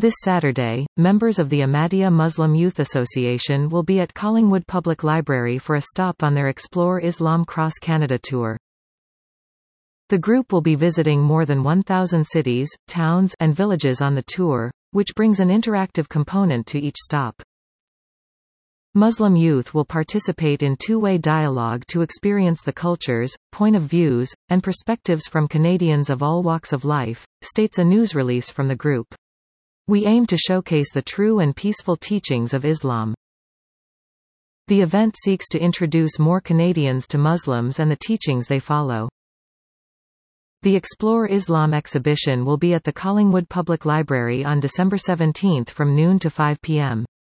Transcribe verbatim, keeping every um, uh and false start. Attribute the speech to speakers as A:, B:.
A: This Saturday, members of the Ahmadiyya Muslim Youth Association will be at Collingwood Public Library for a stop on their Explore Islam Cross Canada tour. The group will be visiting more than one thousand cities, towns, and villages on the tour, which brings an interactive component to each stop. Muslim youth will participate in two-way dialogue to experience the cultures, point of views, and perspectives from Canadians of all walks of life, states a news release from the group. We aim to showcase the true and peaceful teachings of Islam. The event seeks to introduce more Canadians to Muslims and the teachings they follow. The Explore Islam exhibition will be at the Collingwood Public Library on December seventeenth from noon to five p m